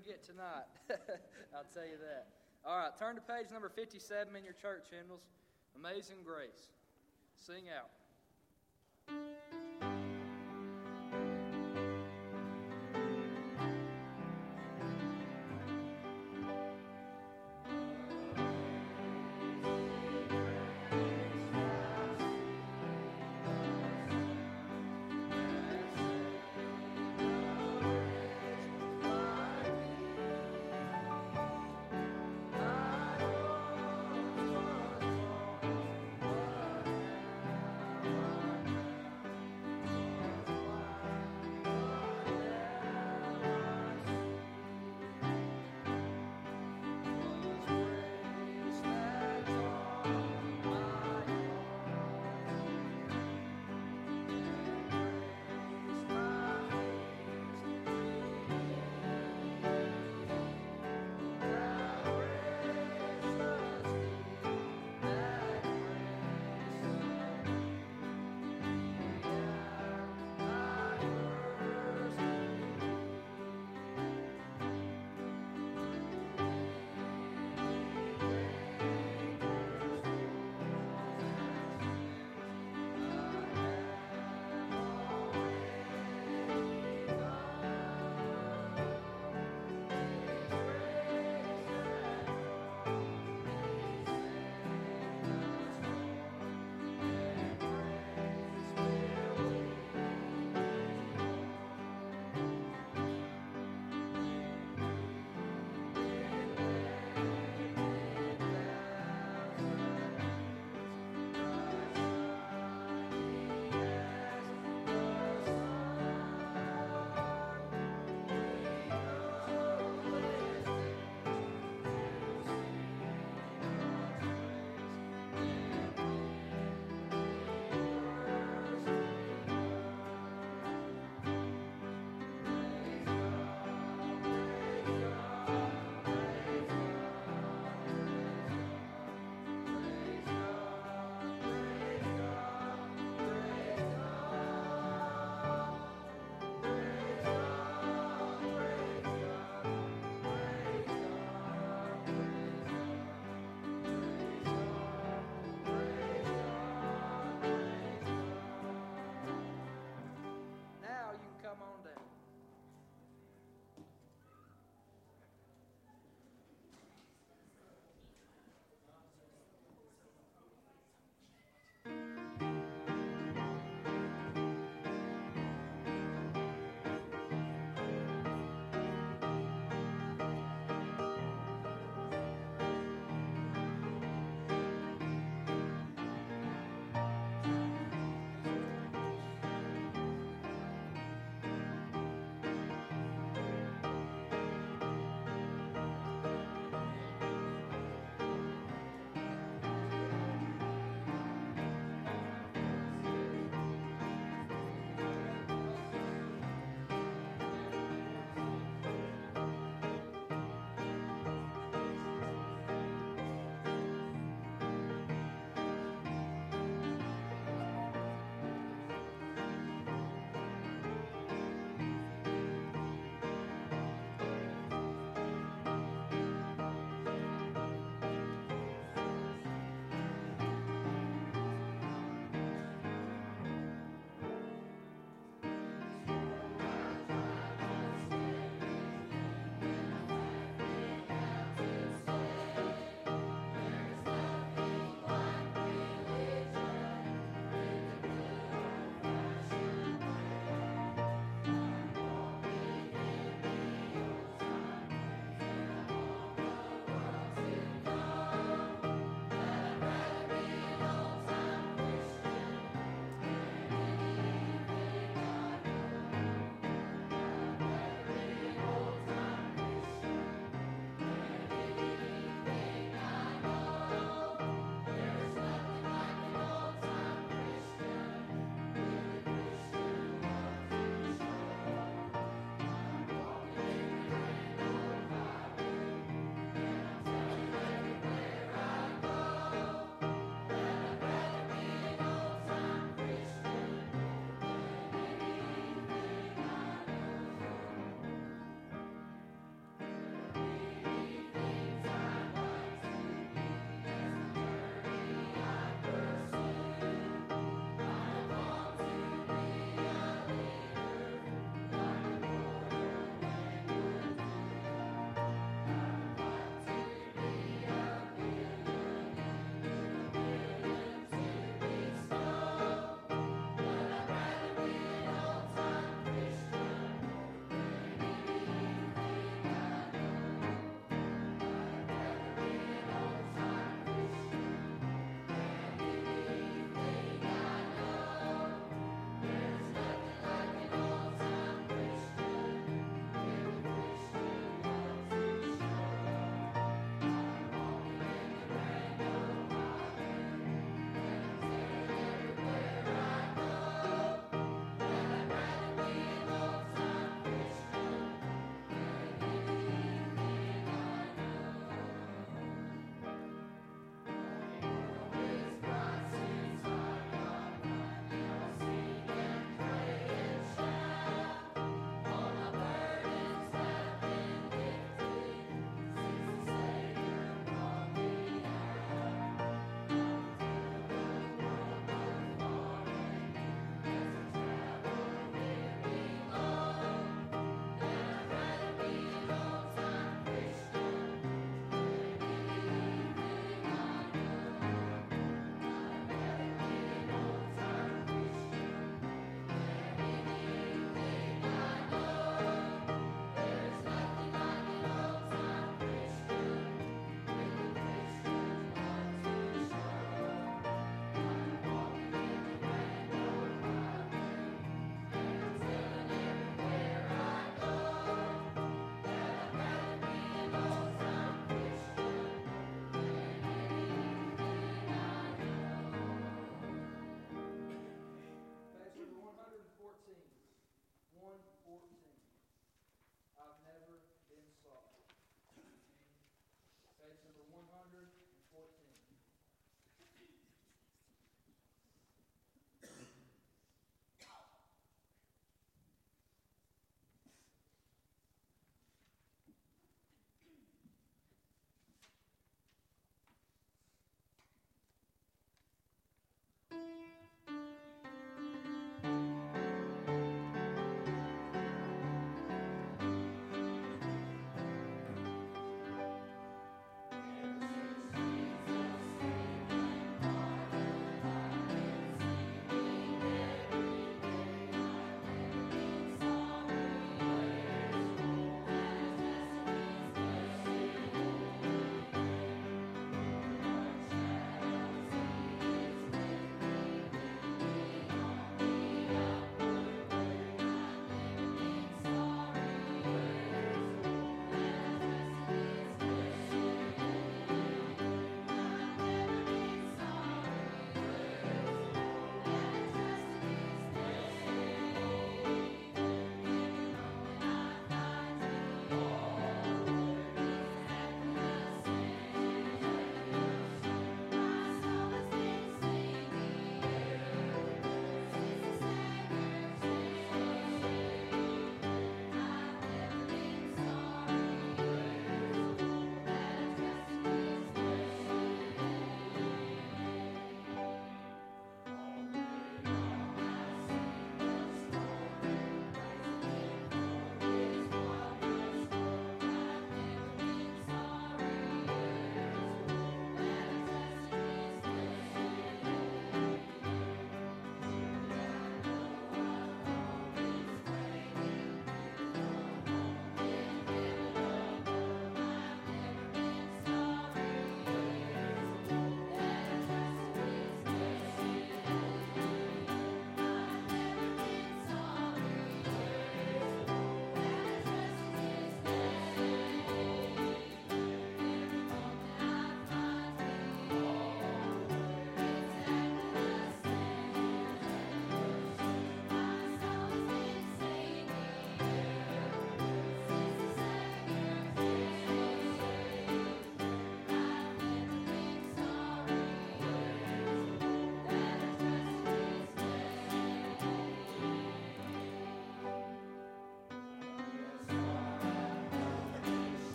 can get tonight. I'll tell you that. All right, turn to page number 57 in your church hymnals. Amazing Grace. Sing out.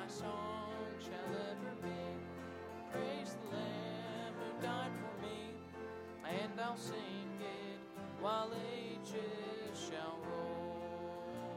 song shall ever be. Praise the Lamb who died for me, and I'll sing it while ages shall roll.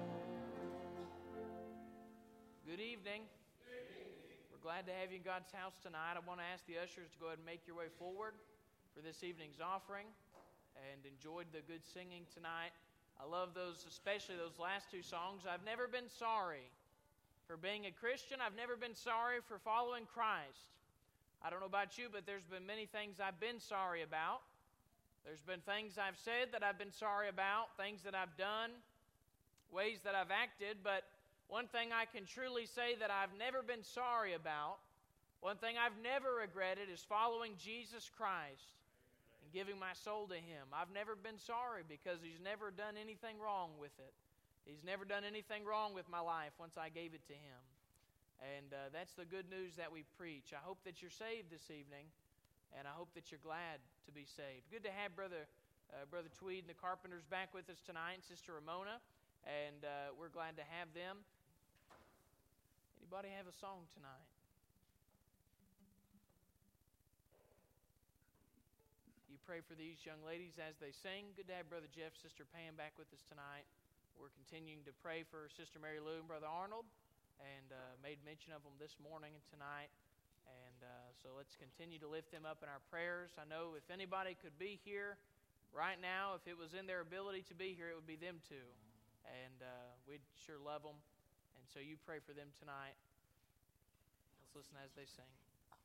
Good evening. We're glad to have you in God's house tonight. I want to ask the ushers to go ahead and make your way forward for this evening's offering, and enjoyed the good singing tonight. I love those, especially those last two songs. I've never been sorry for being a Christian. I've never been sorry for following Christ. I don't know about you, but there's been many things I've been sorry about. There's been things I've said that I've been sorry about, things that I've done, ways that I've acted, but one thing I can truly say that I've never been sorry about, one thing I've never regretted is following Jesus Christ and giving my soul to Him. I've never been sorry because He's never done anything wrong with it. He's never done anything wrong with my life once I gave it to Him. And that's the good news that we preach. I hope that you're saved this evening, and I hope that you're glad to be saved. Good to have Brother Tweed and the Carpenters back with us tonight, and Sister Ramona, and we're glad to have them. Anybody have a song tonight? You pray for these young ladies as they sing. Good to have Brother Jeff, Sister Pam back with us tonight. We're continuing to pray for Sister Mary Lou and Brother Arnold, and made mention of them this morning and tonight. And so let's continue to lift them up in our prayers. I know if anybody could be here right now, if it was in their ability to be here, it would be them too. And we'd sure love them. And so you pray for them tonight. Let's listen as they sing.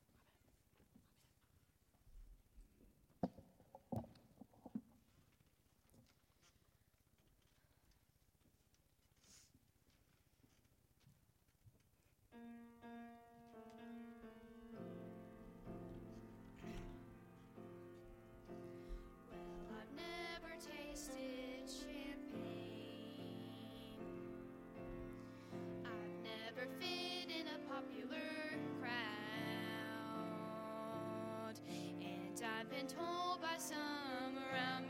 I've been told by some around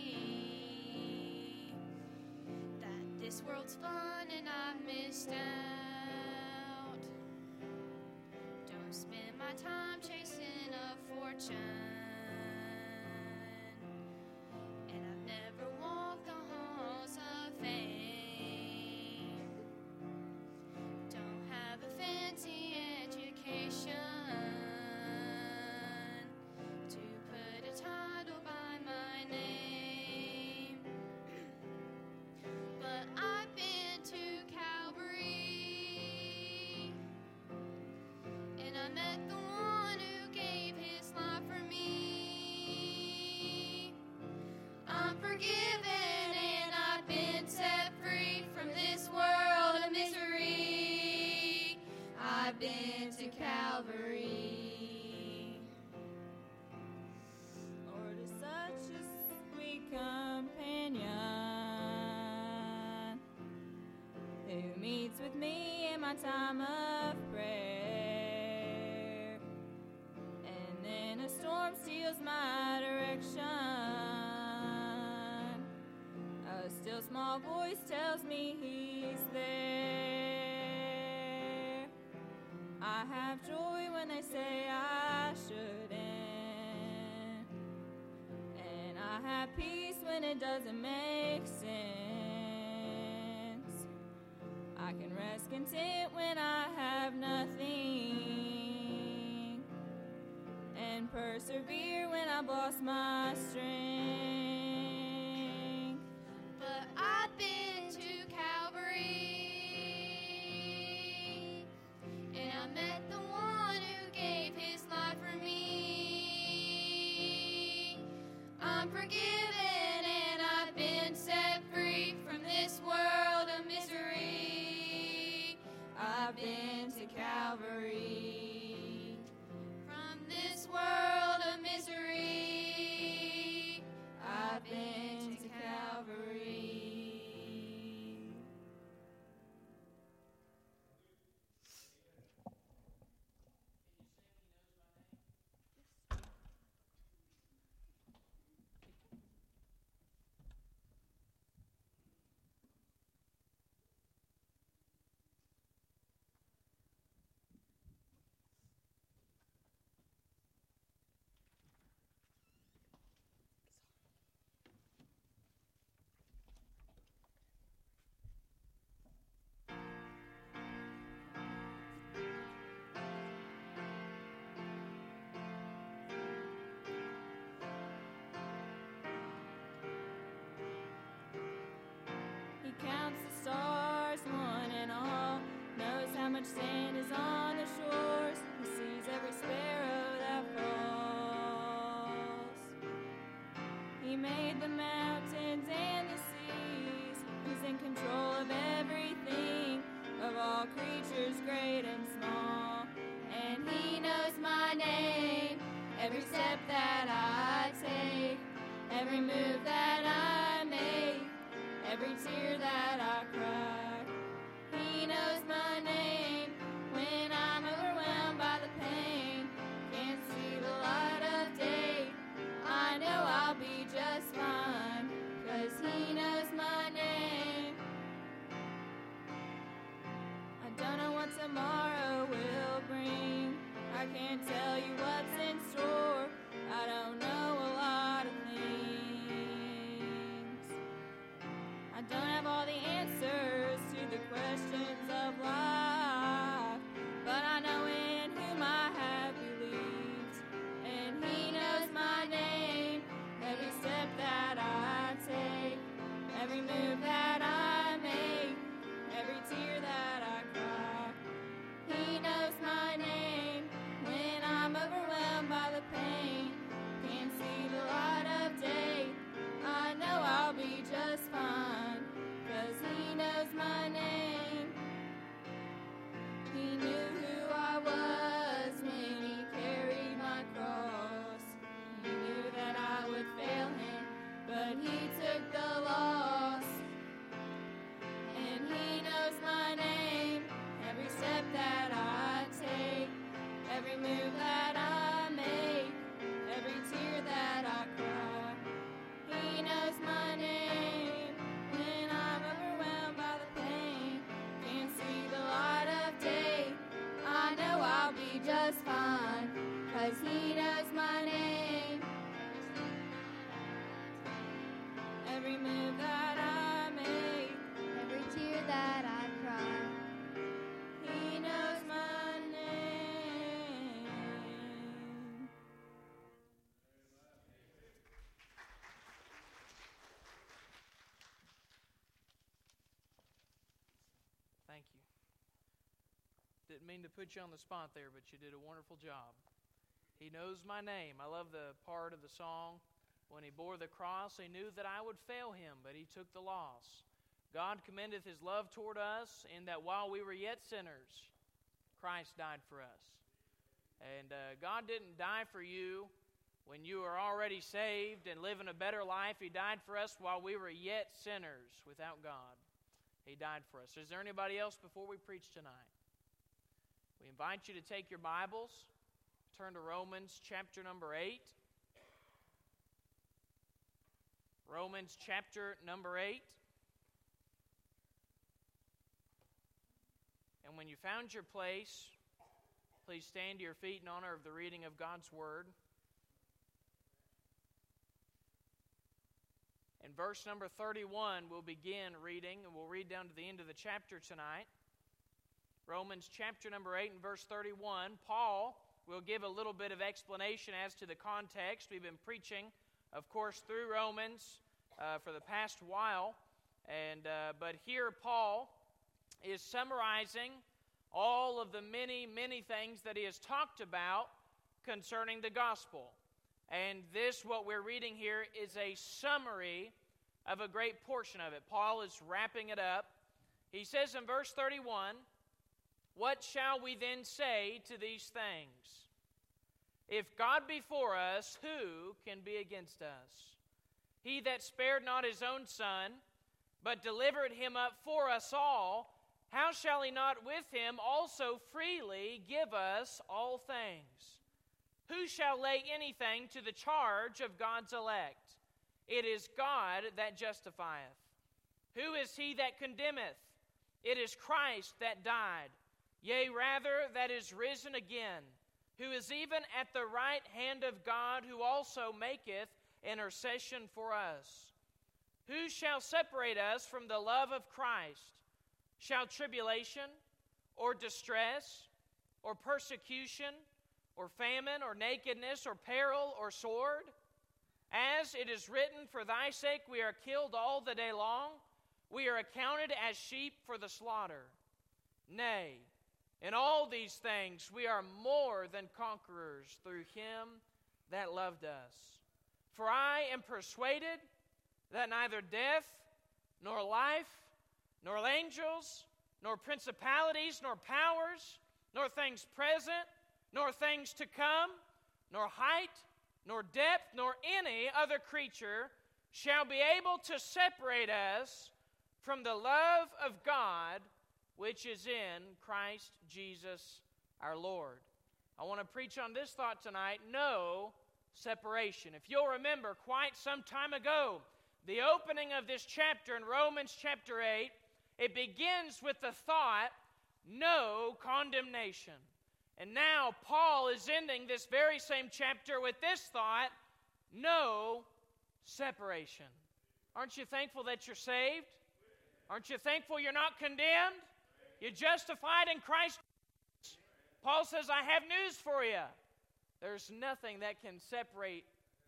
me that this world's fun and I've missed out. Don't spend my time chasing a fortune, and I've never walked the halls of fame. Don't have a fancy education title by my name, but I've been to Calvary, and I met the one who gave His life for me. I'm forgiven and I've been set free from this world of misery. I've been to Calvary. Companion who meets with me in my time of prayer, and then a storm steals my direction. A still small voice tells me He's there. I have joy when they say I shouldn't, and I have peace when it doesn't make sense. I can rest content when I have nothing, and persevere when I've lost my strength. But I've been to Calvary, and I met the one who gave His life for me. I'm forgiven and I've been set free from this world of misery. I've been to Calvary. From this world of misery, I've been to Calvary. counts the stars, one and all, knows how much sand is on the shores. He sees every sparrow that falls. He made the mountains and the seas. He's in control of everything, of all creatures great and small. And He knows my name, every step that I take, every move that I make, every tear that I cry. He knows my name when I'm overwhelmed by the pain, can't see the light of day. I know I'll be just fine, 'cause He knows my name. I don't know what tomorrow will bring. I can't tell you what's in store. I don't know a lot of things. I don't have all the answers to the questions of life, but I know in whom I have believed. And He knows my name, every step that I take, every move that I make, every tear that I cry. He knows my name when I'm overwhelmed by the pain, can't see the light of day. I know I'll be just fine, 'cause He knows my name. He knew who I was when He carried my cross. He knew that I would fail Him, but He took the loss. And He knows my name, every step that I take, every move that I make, every tear that I cry. He knows my name when I'm overwhelmed by the pain, can't see the light of day. I know I'll be just fine, 'cause He knows my name. Every move that I make, Every tear that I cry. He knows my name. Thank you. Didn't mean to put you on the spot there, but you did a wonderful job. He knows my name. I love the part of the song. When He bore the cross, He knew that I would fail Him, but He took the loss. God commendeth His love toward us in that while we were yet sinners, Christ died for us. And God didn't die for you when you were already saved and living a better life. He died for us while we were yet sinners without God. He died for us. Is there anybody else before we preach tonight? We invite you to take your Bibles, turn to Romans chapter number 8. Romans chapter number 8. And when you found your place, please stand to your feet in honor of the reading of God's Word. In verse number 31, we'll begin reading, and we'll read down to the end of the chapter tonight. Romans chapter number 8 and verse 31. Paul will give a little bit of explanation as to the context. We've been preaching, of course, through Romans for the past while. But here Paul is summarizing all of the many, many things that he has talked about concerning the gospel. And this, what we're reading here, is a summary of a great portion of it. Paul is wrapping it up. He says in verse 31, "What shall we then say to these things? If God be for us, who can be against us? He that spared not his own Son, but delivered him up for us all, how shall he not with him also freely give us all things? Who shall lay anything to the charge of God's elect? It is God that justifieth. Who is he that condemneth? It is Christ that died, yea, rather, that is risen again, who is even at the right hand of God, who also maketh intercession for us. Who shall separate us from the love of Christ? Shall tribulation, or distress, or persecution, or famine, or nakedness, or peril, or sword? As it is written, for thy sake we are killed all the day long. we are accounted as sheep for the slaughter. Nay, in all these things we are more than conquerors through him that loved us. For I am persuaded that neither death, nor life, nor angels, nor principalities, nor powers, nor things present, nor things to come, nor height, nor depth, nor any other creature shall be able to separate us from the love of God which is in Christ Jesus our Lord. I want to preach on this thought tonight: no separation. If you'll remember, quite some time ago, the opening of this chapter in Romans chapter 8, it begins with the thought, no condemnation. And now Paul is ending this very same chapter with this thought, no separation. Aren't you thankful that you're saved? Aren't you thankful you're not condemned? You're justified in Christ. Paul says, I have news for you. There's nothing that can separate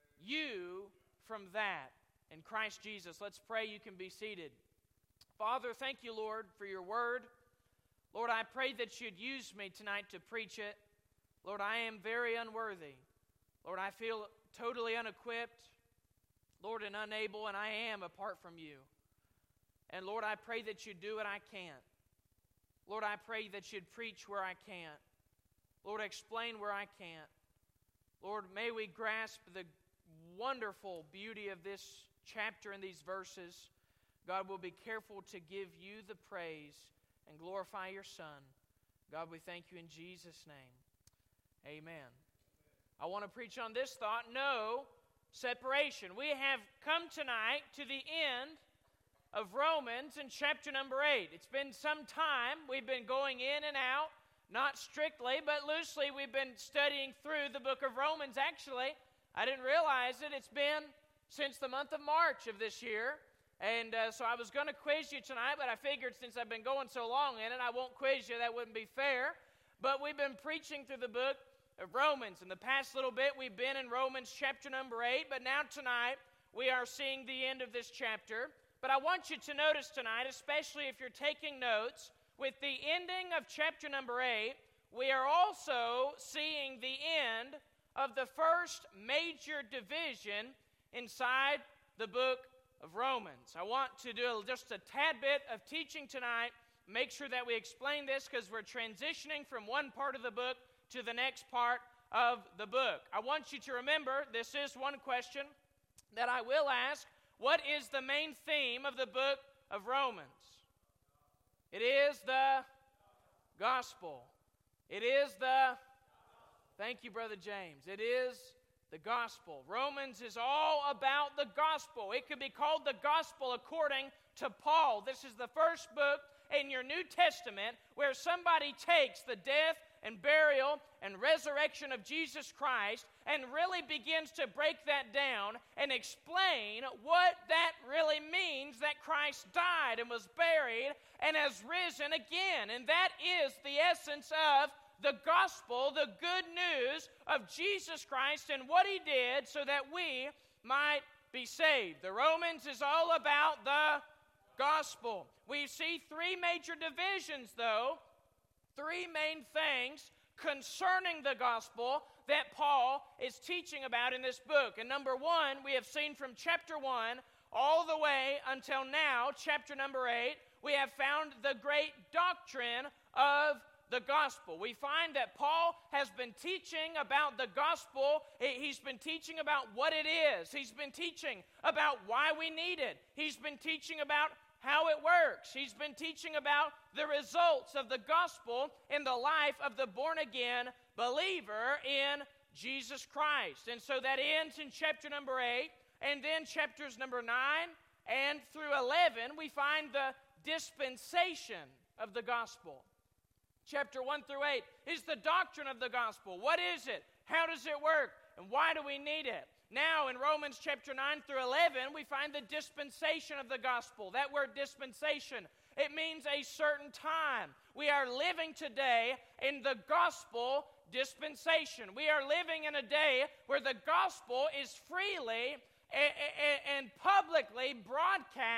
you from that in Christ Jesus. Let's pray. You can be seated. Father, thank you, Lord, for your word. Lord, I pray that you'd use me tonight to preach it. Lord, I am very unworthy. Lord, I feel totally unequipped, Lord, and unable, and I am apart from you. And Lord, I pray that you'd do what I can't. Lord, I pray that you'd preach where I can't. Lord, explain where I can't. Lord, may we grasp the wonderful beauty of this chapter and these verses. God, will be careful to give you the praise and glorify your Son. God, we thank you in Jesus' name. Amen. I want to preach on this thought, no separation. We have come tonight to the end of Romans in chapter number 8. It's been some time. We've been going in and out, not strictly, but loosely. We've been studying through the book of Romans. Actually, I didn't realize it. It's been since the month of March of this year. And so I was going to quiz you tonight, but I figured since I've been going so long in it, I won't quiz you. That wouldn't be fair. But we've been preaching through the book of Romans. In the past little bit, we've been in Romans chapter number 8, but now tonight, we are seeing the end of this chapter. But I want you to notice tonight, especially if you're taking notes, with the ending of chapter number 8, we are also seeing the end of the first major division inside the book of Romans. I want to do just a tad bit of teaching tonight. Make sure that we explain this because we're transitioning from one part of the book to the next part of the book. I want you to remember, this is one question that I will ask. What is the main theme of the book of Romans? It is the gospel. It is the, thank you, Brother James. It is the gospel. Romans is all about the gospel. It could be called the gospel according to Paul. This is the first book in your New Testament where somebody takes the death and burial and resurrection of Jesus Christ and really begins to break that down and explain what that really means, that Christ died and was buried and has risen again. And that is the essence of the gospel, the good news of Jesus Christ and what he did so that we might be saved. The Romans is all about the gospel. We see three major divisions, though, three main things concerning the gospel that Paul is teaching about in this book. And number one, we have seen from chapter 1 all the way until now, chapter number 8, we have found the great doctrine of the gospel. We find that Paul has been teaching about the gospel. He's been teaching about what it is. He's been teaching about why we need it. He's been teaching about how it works. He's been teaching about the results of the gospel in the life of the born-again believer in Jesus Christ. And so that ends in chapter number 8, and then chapters number 9 and through 11, we find the dispensation of the gospel. Chapter 1 through 8 is the doctrine of the gospel. What is it? How does it work? And why do we need it? Now, in Romans chapter 9 through 11, we find the dispensation of the gospel. That word dispensation, it means a certain time. We are living today in the gospel dispensation. We are living in a day where the gospel is freely and publicly broadcast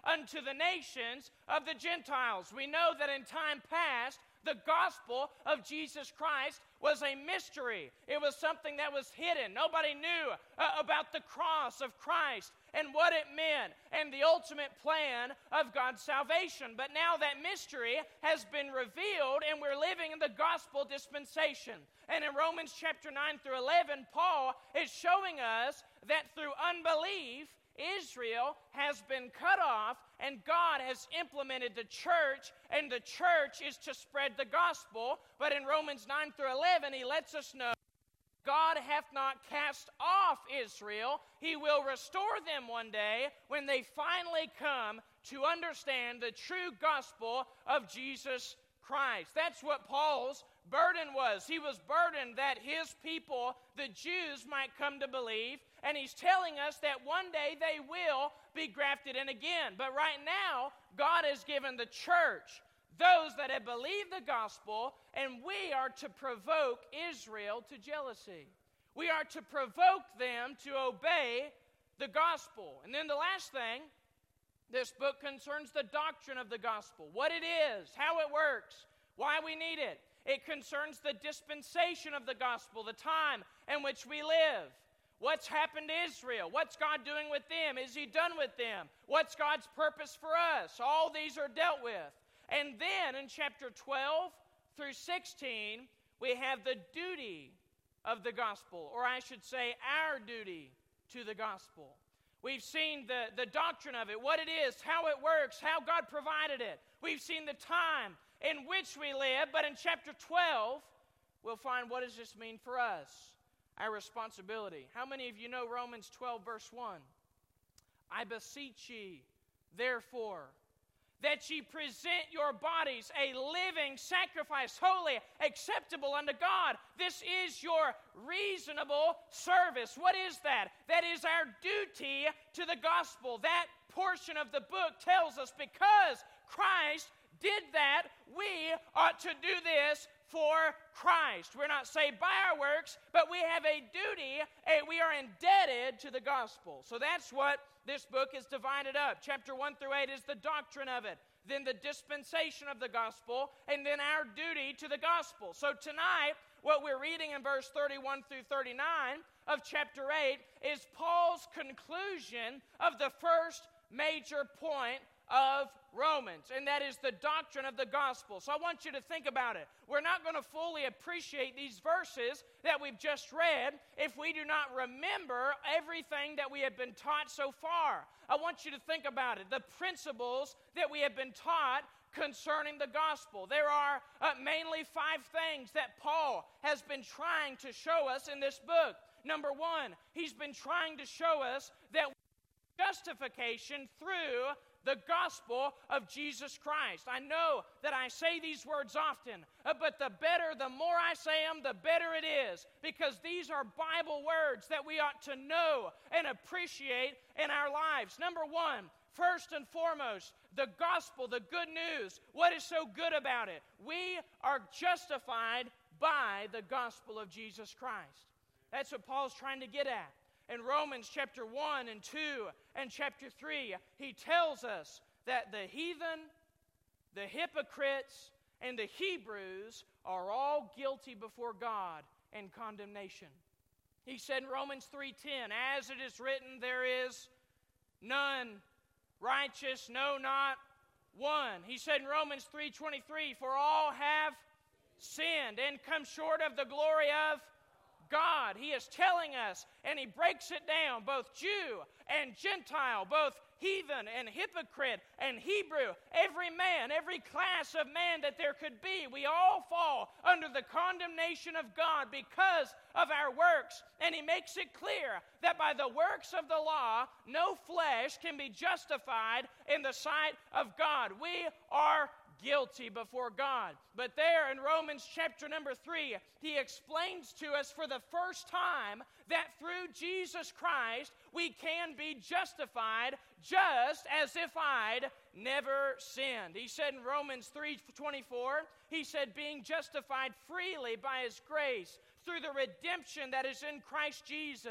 unto the nations of the Gentiles. We know that in time past, the gospel of Jesus Christ was a mystery. It was something that was hidden. Nobody knew about the cross of Christ and what it meant and the ultimate plan of God's salvation. But now that mystery has been revealed and we're living in the gospel dispensation. And in Romans chapter 9 through 11, Paul is showing us that through unbelief, Israel has been cut off, and God has implemented the church, and the church is to spread the gospel. But in Romans 9 through 11, he lets us know God hath not cast off Israel. He will restore them one day when they finally come to understand the true gospel of Jesus Christ. That's what Paul's burden was. He was burdened that his people, the Jews, might come to believe, and he's telling us that one day they will be grafted in again. But right now, God has given the church those that have believed the gospel, and we are to provoke Israel to jealousy. We are to provoke them to obey the gospel. And then the last thing, this book concerns the doctrine of the gospel, what it is, how it works, why we need it. It concerns the dispensation of the gospel, the time in which we live. What's happened to Israel? What's God doing with them? Is he done with them? What's God's purpose for us? All these are dealt with. And then in chapter 12 through 16, we have the duty of the gospel, or I should say our duty to the gospel. We've seen the doctrine of it, what it is, how it works, how God provided it. We've seen the time in which we live, but in chapter 12, we'll find what does this mean for us, our responsibility. How many of you know Romans 12, verse 1? I beseech ye, therefore, that ye present your bodies a living sacrifice, holy, acceptable unto God. This is your reasonable service. What is that? That is our duty to the gospel. That portion of the book tells us because Christ did that, we ought to do this for Christ. We're not saved by our works, but we have a duty, we are indebted to the gospel. So that's what this book is divided up. Chapter 1 through 8 is the doctrine of it, then the dispensation of the gospel, and then our duty to the gospel. So tonight, what we're reading in verse 31 through 39 of chapter 8 is Paul's conclusion of the first major point of Romans, and that is the doctrine of the gospel. So I want you to think about it. We're not going to fully appreciate these verses that we've just read if we do not remember everything that we have been taught so far. I want you to think about it, the principles that we have been taught concerning the gospel. There are mainly 5 things that Paul has been trying to show us in this book. Number 1, he's been trying to show us that justification through the gospel of Jesus Christ. I know that I say these words often, but the more I say them, the better it is, because these are Bible words that we ought to know and appreciate in our lives. Number 1, first and foremost, the gospel, the good news. What is so good about it? We are justified by the gospel of Jesus Christ. That's what Paul's trying to get at. In Romans chapter 1 and 2 and chapter 3, he tells us that the heathen, the hypocrites, and the Hebrews are all guilty before God in condemnation. He said in Romans 3:10, as it is written, there is none righteous, no, not one. He said in Romans 3:23, for all have sinned and come short of the glory of God. He is telling us, and he breaks it down, both Jew and Gentile, both heathen and hypocrite and Hebrew, every man, every class of man that there could be, we all fall under the condemnation of God because of our works. And he makes it clear that by the works of the law, no flesh can be justified in the sight of God. We are guilty before God. But there in Romans chapter number 3, he explains to us for the first time that through Jesus Christ we can be justified just as if I'd never sinned. He said in Romans 3:24, he said, being justified freely by his grace through the redemption that is in Christ Jesus,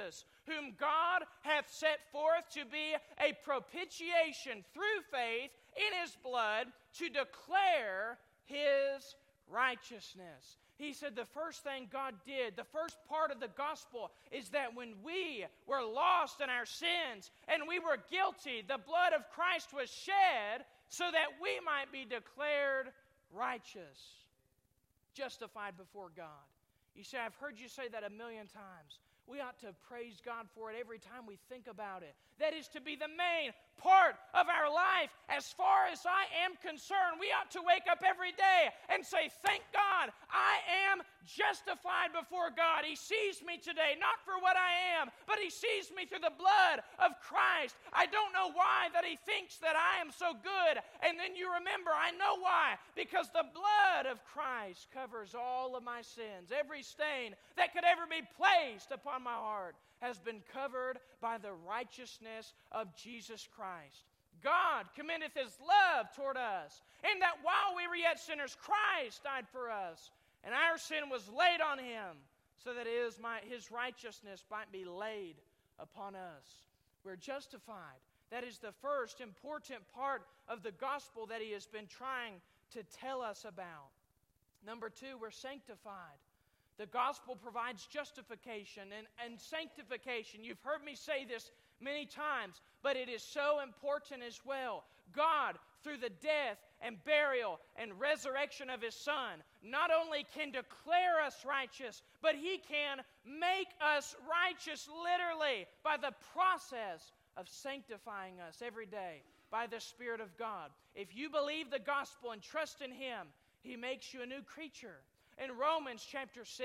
whom God hath set forth to be a propitiation through faith in his blood to declare his righteousness. He said the first thing God did, the first part of the gospel, is that when we were lost in our sins and we were guilty, the blood of Christ was shed so that we might be declared righteous, justified before God. You say, I've heard you say that a million times. We ought to praise God for it every time we think about it. That is to be the main part of our life. As far as I am concerned, we ought to wake up every day and say, thank God, I am justified before God. He sees me today, not for what I am, but He sees me through the blood of Christ. I don't know why that He thinks that I am so good. And then you remember, I know why. Because the blood of Christ covers all of my sins. Every stain that could ever be placed upon my heart has been covered by the righteousness of Jesus Christ. God commendeth His love toward us, in that while we were yet sinners, Christ died for us, and our sin was laid on Him, so that His righteousness might be laid upon us. We're justified. That is the first important part of the gospel that He has been trying to tell us about. Number two, we're sanctified. The gospel provides justification and sanctification. You've heard me say this many times, but it is so important as well. God, through the death and burial and resurrection of His Son, not only can declare us righteous, but He can make us righteous literally by the process of sanctifying us every day by the Spirit of God. If you believe the gospel and trust in Him, He makes you a new creature. In Romans chapter 6,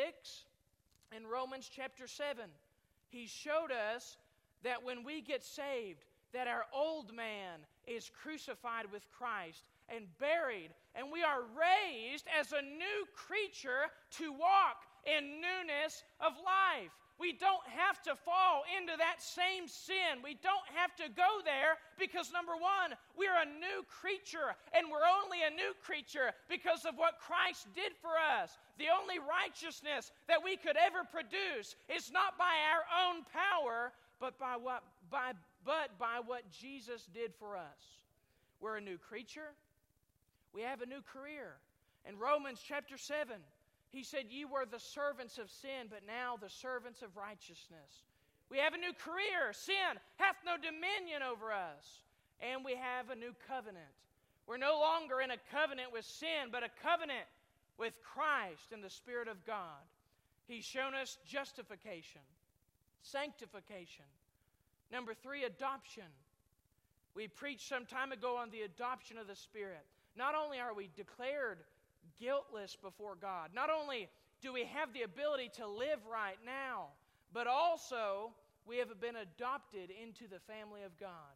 in Romans chapter 7, He showed us that when we get saved, that our old man is crucified with Christ and buried, and we are raised as a new creature to walk in newness of life. We don't have to fall into that same sin. We don't have to go there because, number one, we're a new creature, and we're only a new creature because of what Christ did for us. The only righteousness that we could ever produce is not by our own power, but by what Jesus did for us. We're a new creature. We have a new career. In Romans chapter 7, He said, "Ye were the servants of sin, but now the servants of righteousness." We have a new career. Sin hath no dominion over us. And we have a new covenant. We're no longer in a covenant with sin, but a covenant with Christ and the Spirit of God. He's shown us justification, sanctification. Number three, adoption. We preached some time ago on the adoption of the Spirit. Not only are we declared guiltless before God, not only do we have the ability to live right now, but also we have been adopted into the family of God.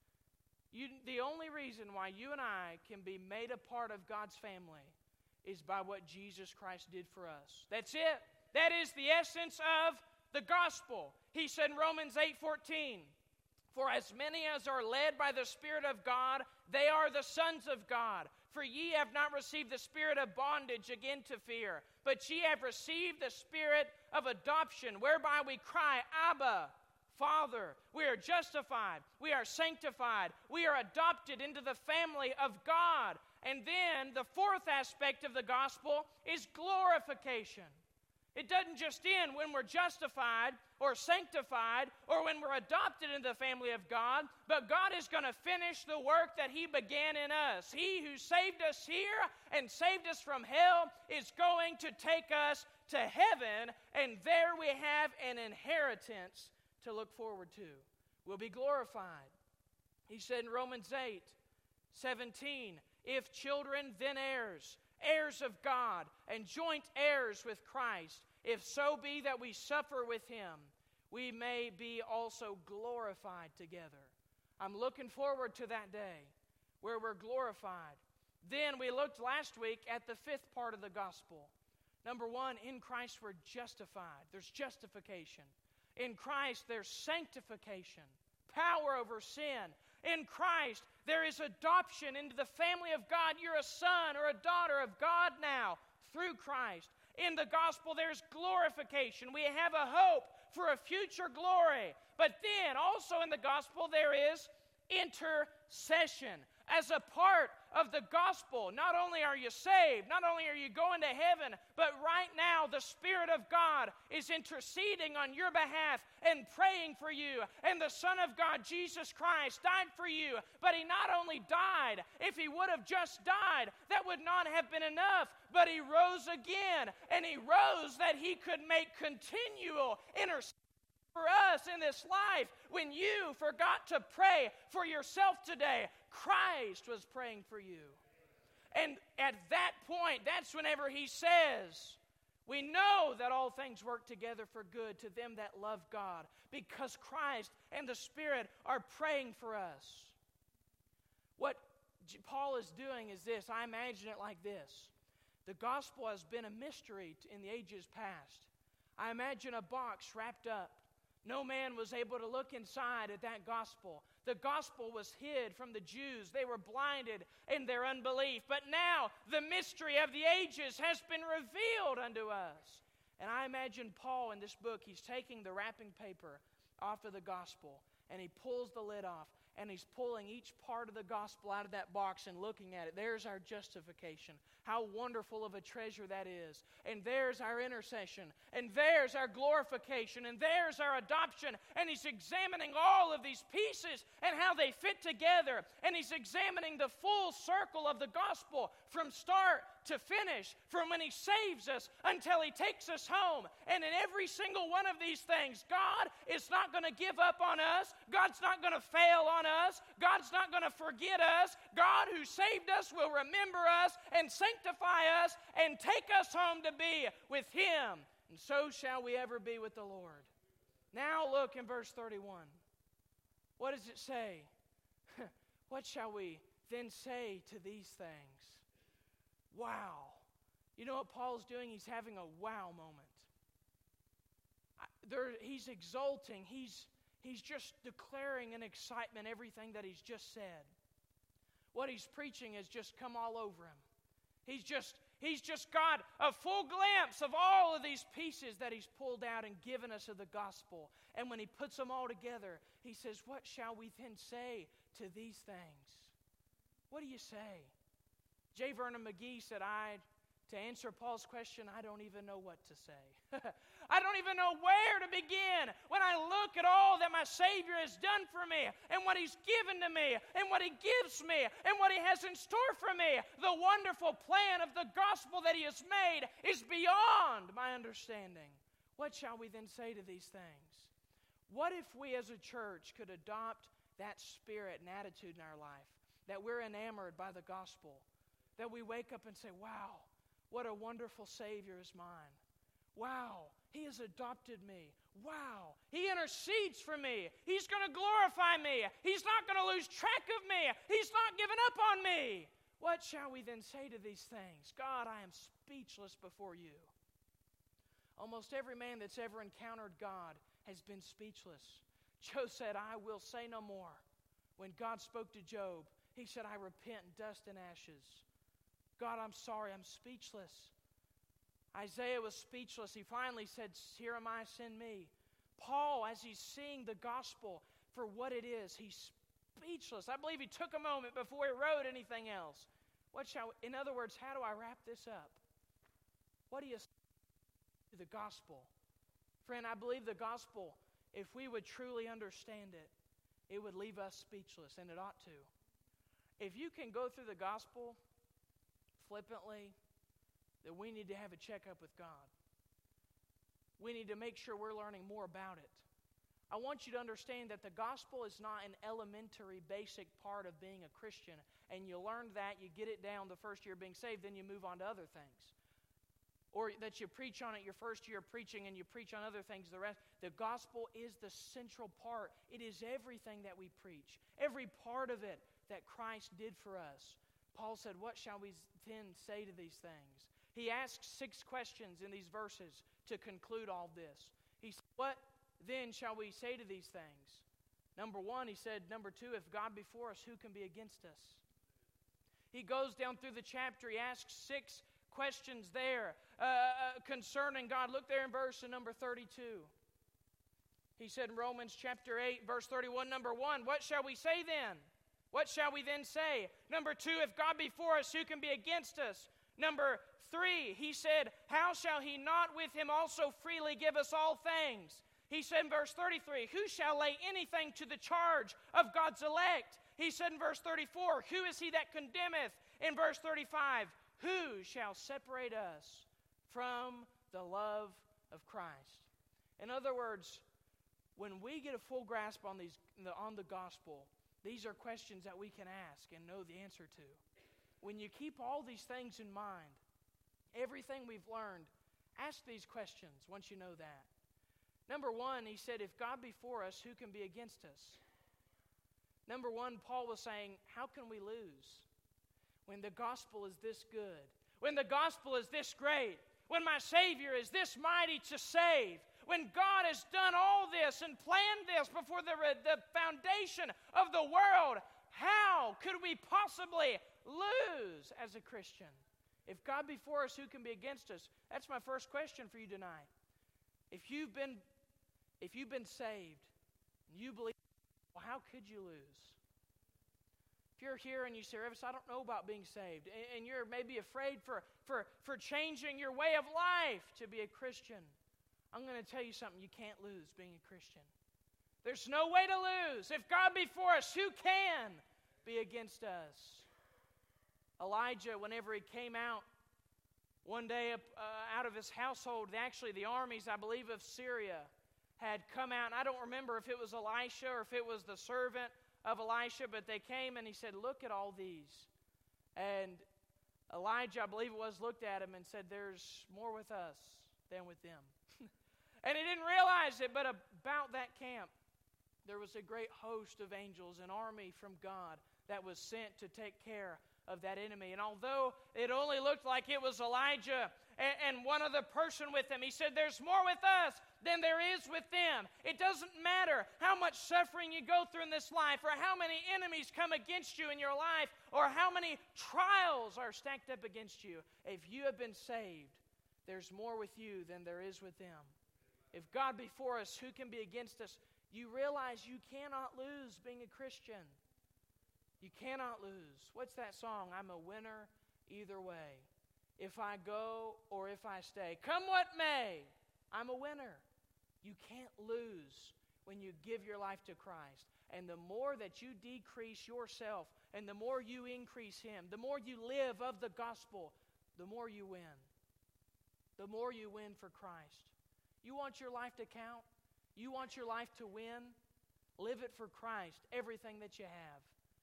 The only reason why you and I can be made a part of God's family is by what Jesus Christ did for us. That's it. That is the essence of the gospel. He said in Romans 8:14, "For as many as are led by the Spirit of God, they are the sons of God. For ye have not received the spirit of bondage again to fear, but ye have received the Spirit of adoption, whereby we cry, Abba, Father." We are justified. We are sanctified. We are adopted into the family of God. And then the fourth aspect of the gospel is glorification. It doesn't just end when we're justified or sanctified or when we're adopted into the family of God, but God is going to finish the work that He began in us. He who saved us here and saved us from hell is going to take us to heaven, and there we have an inheritance to look forward to. We'll be glorified. He said in Romans 8:17, "If children, then heirs, heirs of God, and joint heirs with Christ, if so be that we suffer with Him, we may be also glorified together." I'm looking forward to that day where we're glorified. Then we looked last week at the fifth part of the gospel. Number one, in Christ we're justified. There's justification. In Christ there's sanctification, power over sin. In Christ, there is adoption into the family of God. You're a son or a daughter of God now through Christ. In the gospel, there's glorification. We have a hope for a future glory. But then, also in the gospel, there is intercession. As a part of the gospel, not only are you saved, not only are you going to heaven, but right now the Spirit of God is interceding on your behalf and praying for you. And the Son of God, Jesus Christ, died for you. But He not only died, if He would have just died, that would not have been enough. But He rose again, and He rose that He could make continual intercession for us in this life. When you forgot to pray for yourself today, Christ was praying for you. And at that point, that's whenever He says, we know that all things work together for good to them that love God, because Christ and the Spirit are praying for us. What Paul is doing is this. I imagine it like this. The gospel has been a mystery in the ages past. I imagine a box wrapped up. No man was able to look inside at that gospel. The gospel was hid from the Jews. They were blinded in their unbelief. But now the mystery of the ages has been revealed unto us. And I imagine Paul in this book, he's taking the wrapping paper off of the gospel, and he pulls the lid off, and he's pulling each part of the gospel out of that box and looking at it. There's our justification. How wonderful of a treasure that is. And there's our intercession. And there's our glorification. And there's our adoption. And he's examining all of these pieces and how they fit together. And he's examining the full circle of the gospel from start to finish, from when He saves us until He takes us home. And in every single one of these things, God is not going to give up on us. God's not going to fail on us. God's not going to forget us. God who saved us will remember us and sanctify us and take us home to be with Him. And so shall we ever be with the Lord. Now look in verse 31. What does it say? What shall we then say to these things? Wow. You know what Paul's doing? He's having a wow moment. He's exulting. He's just declaring in excitement everything that he's just said. What he's preaching has just come all over him. He's just got a full glimpse of all of these pieces that he's pulled out and given us of the gospel. And when he puts them all together, he says, what shall we then say to these things? What do you say? J. Vernon McGee said, to answer Paul's question, I don't even know what to say. I don't even know where to begin when I look at all that my Savior has done for me and what He's given to me and what He gives me and what He has in store for me. The wonderful plan of the gospel that He has made is beyond my understanding. What shall we then say to these things? What if we as a church could adopt that spirit and attitude in our life, that we're enamored by the gospel, that we wake up and say, wow, what a wonderful Savior is mine. Wow, He has adopted me. Wow, He intercedes for me. He's going to glorify me. He's not going to lose track of me. He's not giving up on me. What shall we then say to these things? God, I am speechless before you. Almost every man that's ever encountered God has been speechless. Job said, I will say no more. When God spoke to Job, he said, I repent in dust and ashes. God, I'm sorry, I'm speechless. Isaiah was speechless. He finally said, here am I, send me. Paul, as he's seeing the gospel for what it is, he's speechless. I believe he took a moment before he wrote anything else. In other words, how do I wrap this up? What do you say to the gospel? Friend, I believe the gospel, if we would truly understand it, it would leave us speechless, and it ought to. If you can go through the gospel flippantly, then we need to have a checkup with God. We need to make sure we're learning more about it. I want you to understand that the gospel is not an elementary, basic part of being a Christian, and you learn that, you get it down the first year of being saved, then you move on to other things. Or that you preach on it your first year of preaching, and you preach on other things the rest. The gospel is the central part. It is everything that we preach, every part of it that Christ did for us. Paul said, what shall we then say to these things? He asks 6 questions in these verses to conclude all this. He said, what then shall we say to these things? Number 1, he said, number 2, if God be for us, who can be against us? He goes down through the chapter, he asks 6 questions there concerning God. Look there in verse number 32. He said in Romans chapter 8, verse 31, number 1, what shall we say then? What shall we then say? Number 2, if God be for us, who can be against us? Number 3, he said, how shall he not with him also freely give us all things? He said in verse 33, who shall lay anything to the charge of God's elect? He said in verse 34, who is he that condemneth? In verse 35, who shall separate us from the love of Christ? In other words, when we get a full grasp on the gospel, these are questions that we can ask and know the answer to. When you keep all these things in mind, everything we've learned, ask these questions once you know that. Number 1, he said, if God be for us, who can be against us? Number 1, Paul was saying, how can we lose when the gospel is this good? When the gospel is this great? When my Savior is this mighty to save? When God has done all this and planned this before the foundation of the world, how could we possibly lose as a Christian? If God be for us, who can be against us? That's my first question for you tonight. If you've been saved, and you believe, well, how could you lose? If you're here and you say, Revis, I don't know about being saved, and you're maybe afraid for changing your way of life to be a Christian, I'm going to tell you something, you can't lose being a Christian. There's no way to lose. If God be for us, who can be against us? Elijah, whenever he came out one day out of his household, actually the armies, I believe, of Syria had come out. And I don't remember if it was Elisha or if it was the servant of Elisha, but they came and he said, look at all these. And Elijah, I believe it was, looked at him and said, there's more with us than with them. And he didn't realize it, but about that camp, there was a great host of angels, an army from God that was sent to take care of that enemy. And although it only looked like it was Elijah and one other person with him, he said, there's more with us than there is with them. It doesn't matter how much suffering you go through in this life, or how many enemies come against you in your life, or how many trials are stacked up against you. If you have been saved, there's more with you than there is with them. If God be for us, who can be against us? You realize you cannot lose being a Christian. You cannot lose. What's that song? I'm a winner either way. If I go or if I stay. Come what may, I'm a winner. You can't lose when you give your life to Christ. And the more that you decrease yourself and the more you increase Him, the more you live of the gospel, the more you win. The more you win for Christ. You want your life to count? You want your life to win? Live it for Christ, everything that you have.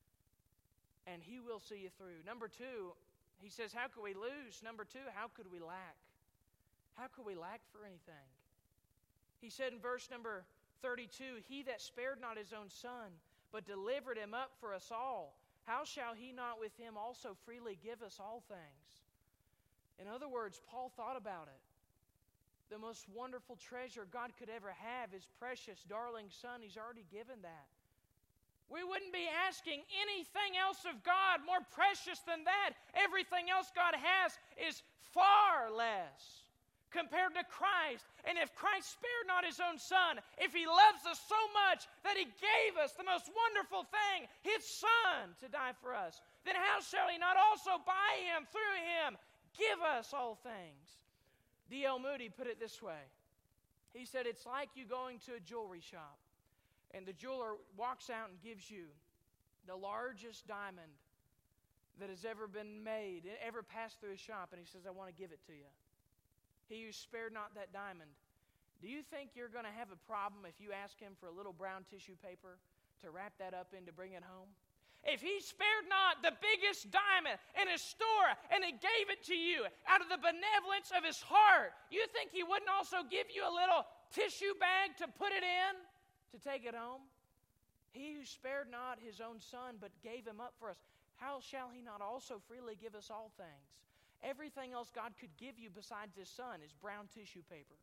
And He will see you through. Number 2, he says, how could we lose? Number 2, how could we lack? How could we lack for anything? He said in verse number 32, he that spared not his own son, but delivered him up for us all, how shall he not with him also freely give us all things? In other words, Paul thought about it. The most wonderful treasure God could ever have, His precious, darling Son, He's already given that. We wouldn't be asking anything else of God more precious than that. Everything else God has is far less compared to Christ. And if Christ spared not His own Son, if He loves us so much that He gave us the most wonderful thing, His Son, to die for us, then how shall He not also by Him, through Him, give us all things? D.L. Moody put it this way. He said, it's like you going to a jewelry shop, and the jeweler walks out and gives you the largest diamond that has ever been made, ever passed through a shop, and he says, I want to give it to you. He who spared not that diamond. Do you think you're going to have a problem if you ask him for a little brown tissue paper to wrap that up in to bring it home? If He spared not the biggest diamond in His store and He gave it to you out of the benevolence of His heart, you think He wouldn't also give you a little tissue bag to put it in to take it home? He who spared not His own Son but gave Him up for us, how shall He not also freely give us all things? Everything else God could give you besides His Son is brown tissue paper.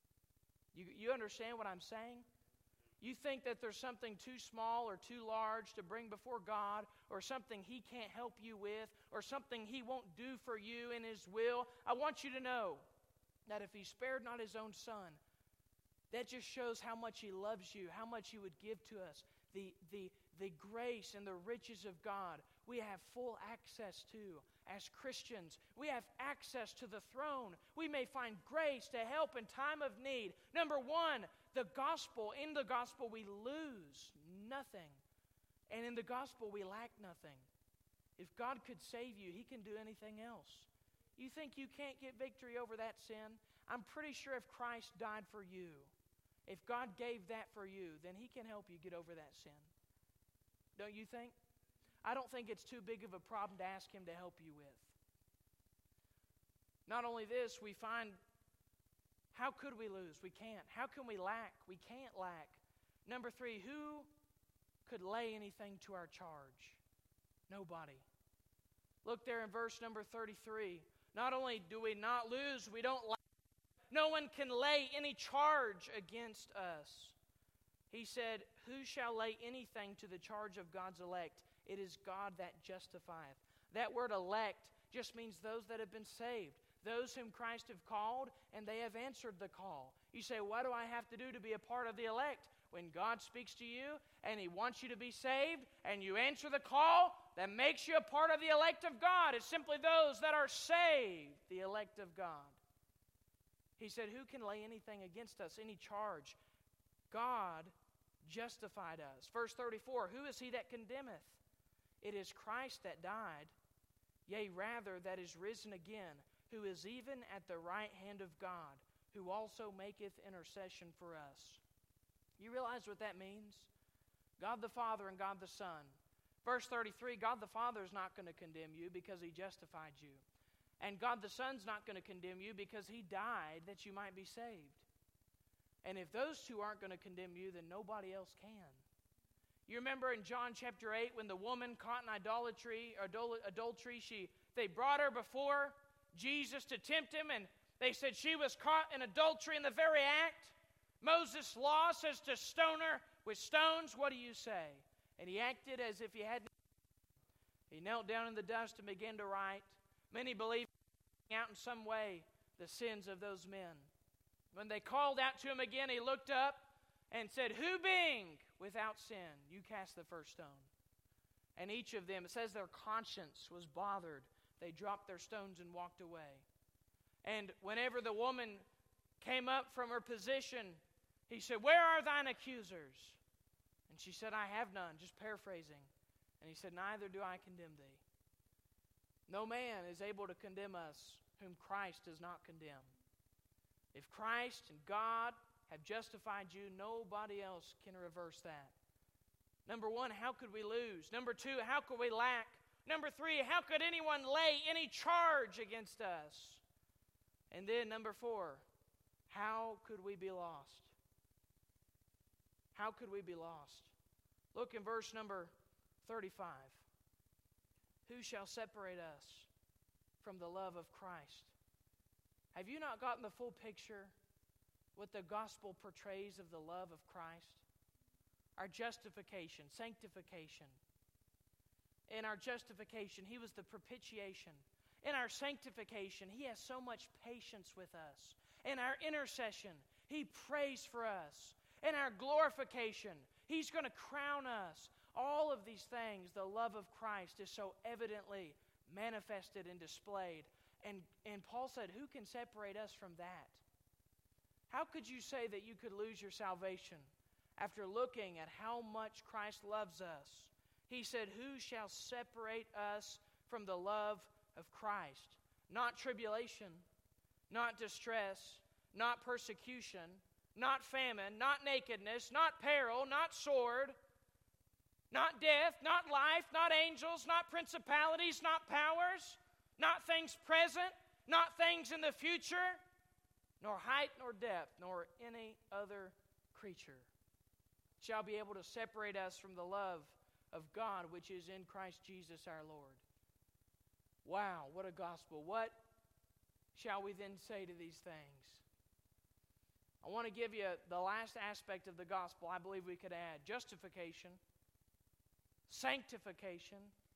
You understand what I'm saying? You think that there's something too small or too large to bring before God or something He can't help you with, or something He won't do for you in His will, I want you to know that if He spared not His own Son, that just shows how much He loves you, how much He would give to us. The grace and the riches of God we have full access to. As Christians, we have access to the throne. We may find grace to help in time of need. Number one, the gospel. In the gospel, we lose nothing. And in the gospel, we lack nothing. If God could save you, He can do anything else. You think you can't get victory over that sin? I'm pretty sure if Christ died for you, if God gave that for you, then He can help you get over that sin. Don't you think? I don't think it's too big of a problem to ask Him to help you with. Not only this, we find, how could we lose? We can't. How can we lack? We can't lack. Number three, who could lay anything to our charge? Nobody. Look there in verse number 33. Not only do we not lose, we don't lack. No one can lay any charge against us. He said, who shall lay anything to the charge of God's elect? It is God that justifieth. That word elect just means those that have been saved, those whom Christ have called, and they have answered the call. You say, what do I have to do to be a part of the elect? When God speaks to you and He wants you to be saved and you answer the call, that makes you a part of the elect of God. It's simply those that are saved, the elect of God. He said, who can lay anything against us, any charge? God justified us. Verse 34, who is he that condemneth? It is Christ that died, yea, rather that is risen again, who is even at the right hand of God, who also maketh intercession for us. You realize what that means? God the Father and God the Son. Verse 33, God the Father is not going to condemn you because He justified you. And God the Son's not going to condemn you because He died that you might be saved. And if those two aren't going to condemn you, then nobody else can. You remember in John chapter 8 when the woman caught in adultery, they brought her before Jesus to tempt Him, and they said she was caught in adultery in the very act. Moses' law says to stone her with stones. What do you say? And He acted as if He hadn't. He knelt down in the dust and began to write. Many believe out in some way the sins of those men. When they called out to Him again, He looked up and said, who being without sin, you cast the first stone. And each of them, it says their conscience was bothered. They dropped their stones and walked away. And whenever the woman came up from her position, He said, where are thine accusers? And she said, I have none, just paraphrasing. And He said, neither do I condemn thee. No man is able to condemn us whom Christ does not condemn. If Christ and God have justified you, nobody else can reverse that. Number one, how could we lose? Number two, how could we lack? Number three, how could anyone lay any charge against us? And then number four, how could we be lost? How could we be lost? Look in verse number 35. Who shall separate us from the love of Christ? Have you not gotten the full picture? What the gospel portrays of the love of Christ? Our justification, sanctification. In our justification, He was the propitiation. In our sanctification, He has so much patience with us. In our intercession, He prays for us. In our glorification, He's going to crown us. All of these things, the love of Christ is so evidently manifested and displayed. And Paul said, who can separate us from that? How could you say that you could lose your salvation after looking at how much Christ loves us? He said, who shall separate us from the love of Christ? Not tribulation, not distress, not persecution, not famine, not nakedness, not peril, not sword, not death, not life, not angels, not principalities, not powers, not things present, not things in the future, nor height, nor depth, nor any other creature shall be able to separate us from the love of God which is in Christ Jesus our Lord. Wow, what a gospel. What shall we then say to these things? I want to give you the last aspect of the gospel I believe we could add. Justification, sanctification,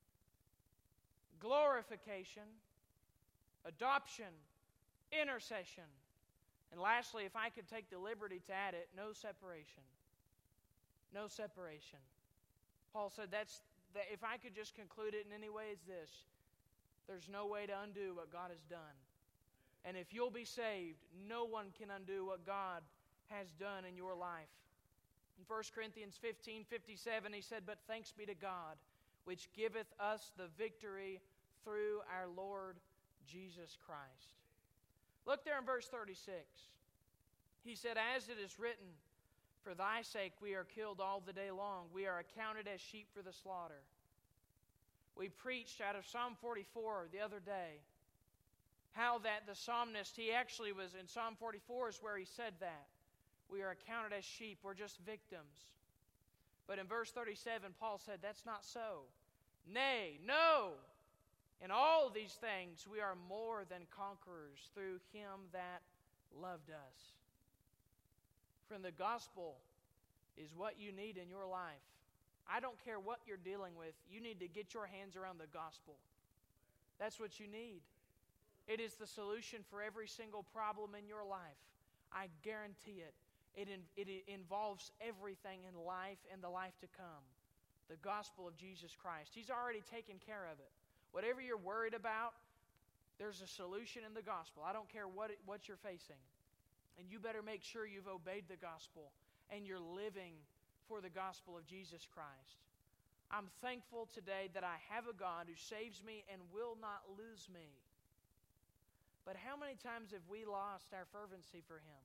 glorification, adoption, intercession, and lastly, if I could take the liberty to add it, no separation. No separation. Paul said that if I could just conclude it in any way, it's this. There's no way to undo what God has done. And if you'll be saved, no one can undo what God has done in your life. In 1 Corinthians 15:57, he said, "But thanks be to God, which giveth us the victory through our Lord Jesus Christ." Look there in verse 36. He said, "As it is written, for thy sake we are killed all the day long. We are accounted as sheep for the slaughter." We preached out of Psalm 44 the other day how that the psalmist, he actually was in Psalm 44 is where he said that. We are accounted as sheep. We're just victims. But in verse 37, Paul said, that's not so. Nay, no. In all these things we are more than conquerors through Him that loved us. Friend, the gospel is what you need in your life. I don't care what you're dealing with. You need to get your hands around the gospel. That's what you need. It is the solution for every single problem in your life. I guarantee it. It involves everything in life and the life to come. The gospel of Jesus Christ. He's already taken care of it. Whatever you're worried about, there's a solution in the gospel. I don't care what you're facing. And you better make sure you've obeyed the gospel and you're living for the gospel of Jesus Christ. I'm thankful today that I have a God who saves me and will not lose me. But how many times have we lost our fervency for Him?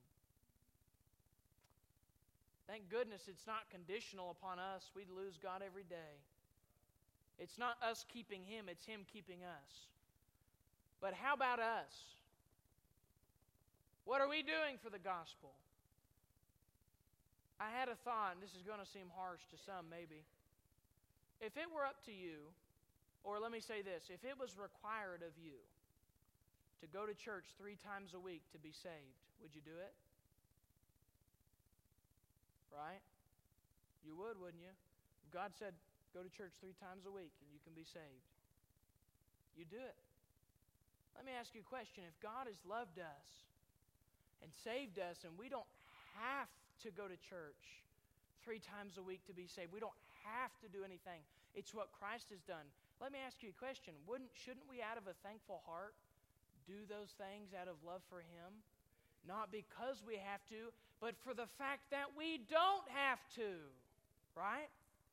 Thank goodness it's not conditional upon us. We lose God every day. It's not us keeping Him, it's Him keeping us. But how about us? What are we doing for the gospel? I had a thought, and this is going to seem harsh to some maybe. If it were up to you, or let me say this, if it was required of you to go to church 3 times a week to be saved, would you do it? Right? You would, wouldn't you? If God said, go to church 3 times a week and you can be saved, you do it. Let me ask you a question. If God has loved us and saved us and we don't have to go to church 3 times a week to be saved, we don't have to do anything. It's what Christ has done. Let me ask you a question. Shouldn't we out of a thankful heart do those things out of love for Him? Not because we have to, but for the fact that we don't have to. Right?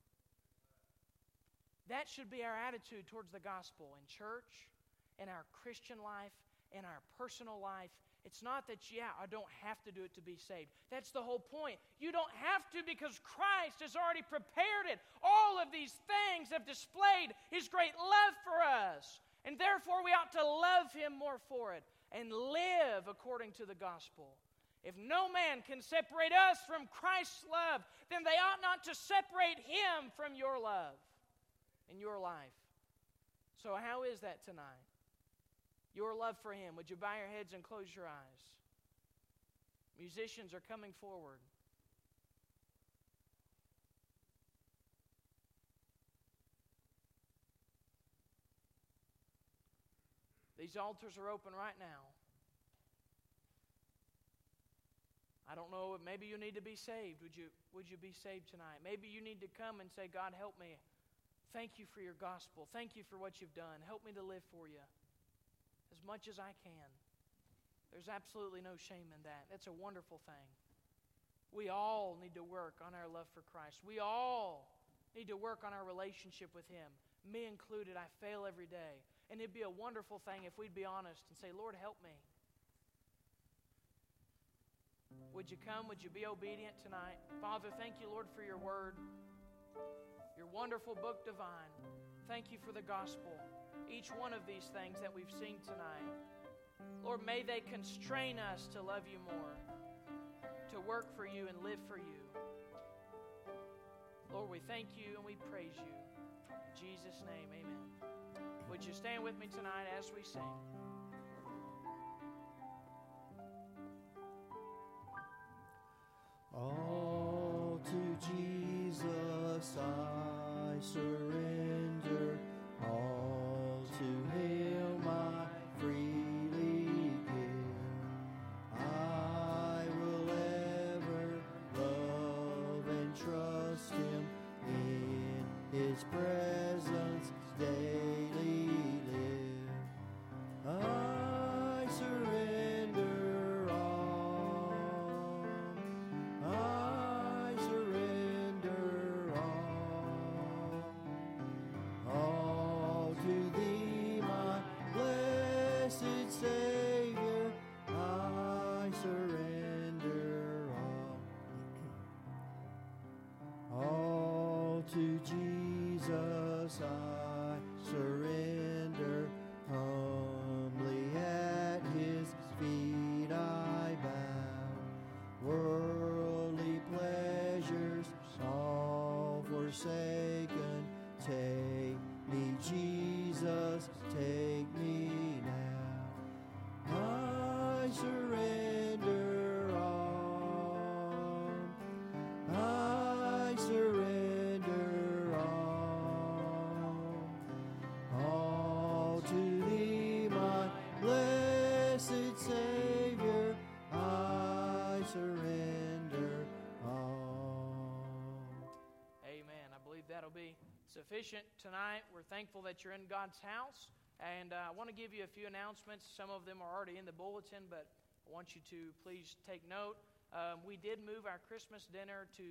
That should be our attitude towards the gospel in church, in our Christian life, in our personal life. It's not that, I don't have to do it to be saved. That's the whole point. You don't have to because Christ has already prepared it. All of these things have displayed His great love for us. And therefore we ought to love Him more for it and live according to the gospel. If no man can separate us from Christ's love, then they ought not to separate Him from your love in your life. So how is that tonight? Your love for Him. Would you bow your heads and close your eyes? Musicians are coming forward. These altars are open right now. I don't know, maybe you need to be saved. Would you be saved tonight? Maybe you need to come and say, God, help me. Thank you for your gospel. Thank you for what you've done. Help me to live for you as much as I can. There's absolutely no shame in that. That's a wonderful thing. We all need to work on our love for Christ. We all need to work on our relationship with Him. Me included, I fail every day. And it'd be a wonderful thing if we'd be honest and say, Lord, help me. Would you come? Would you be obedient tonight? Father, thank you, Lord, for your word, your wonderful book divine. Thank you for the gospel. Each one of these things that we've seen tonight. Lord, may they constrain us to love you more, to work for you and live for you. Lord, we thank you and we praise you. In Jesus' name, amen. Would you stand with me tonight as we sing? All to Jesus I surrender, all to His presence daily live. I surrender all. I surrender all to Thee, my blessed Savior. I surrender all to Jesus. I surrender. Humbly at His feet I bow. Worldly pleasures all forsaken. Take me, Jesus, take me now. I surrender all. I surrender all to Thee, my blessed Savior. I surrender all. Amen. I believe that'll be sufficient tonight. We're thankful that you're in God's house. And I want to give you a few announcements. Some of them are already in the bulletin, but I want you to please take note. We did move our Christmas dinner to